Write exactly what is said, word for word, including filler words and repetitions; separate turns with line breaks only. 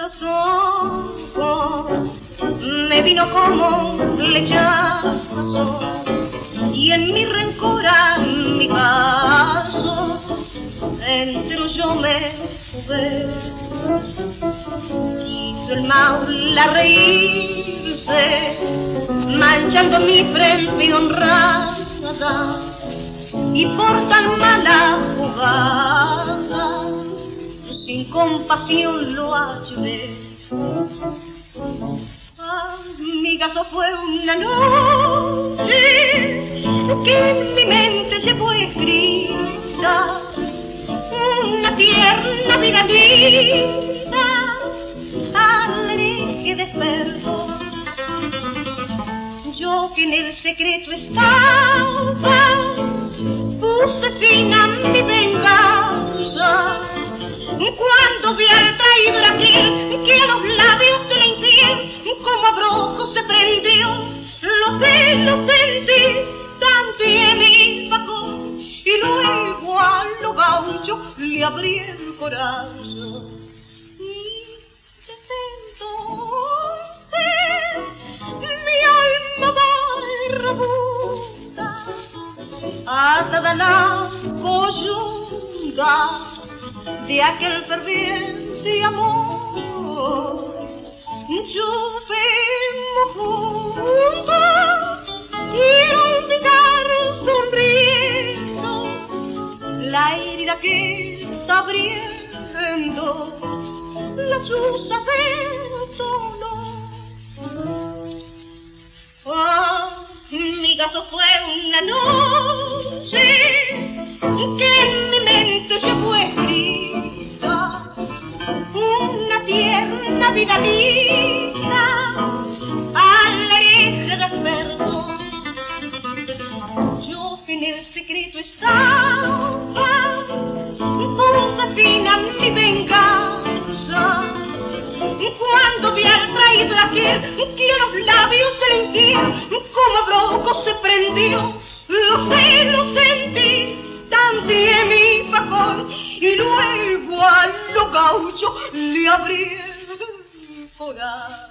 los ojos me vino como un flechazo y en mi rencor a mi caso entero yo me jugué. Quiso el maula reírse manchando mi frente honrada y por tan mala jugada sin compasión lo ayudé. Amigazo, fue una noche que en mi mente se fue escrita una tierna vida linda al hereje despertó. Yo que en el secreto estaba puse fin a mi venganza cuando vi al traidor aquel que a los labios de la infiel como abrojo se prendió. Lo sé, lo sentí, tanteé mi facón y luego a lo gaucho le abrí el corazón. Y desde entonces mi alma va robusta atada a la coyunga de aquel ferviente amor. Llovemos juntos y olvidar sonriendo la herida que está abriendo la chuza del dolor. Ah, mi gato fue una noche que en mi mente se fue escrita una tierna vida linda al hereje despertó. Yo que en el secreto estaba puse fin a mi venganza cuando vi al traidor aquel que a los labios del infiel como abrojo se prendió. Lo sé, lo sentí, tanteé mi facón y luego a lo gaucho le abrí el corazón.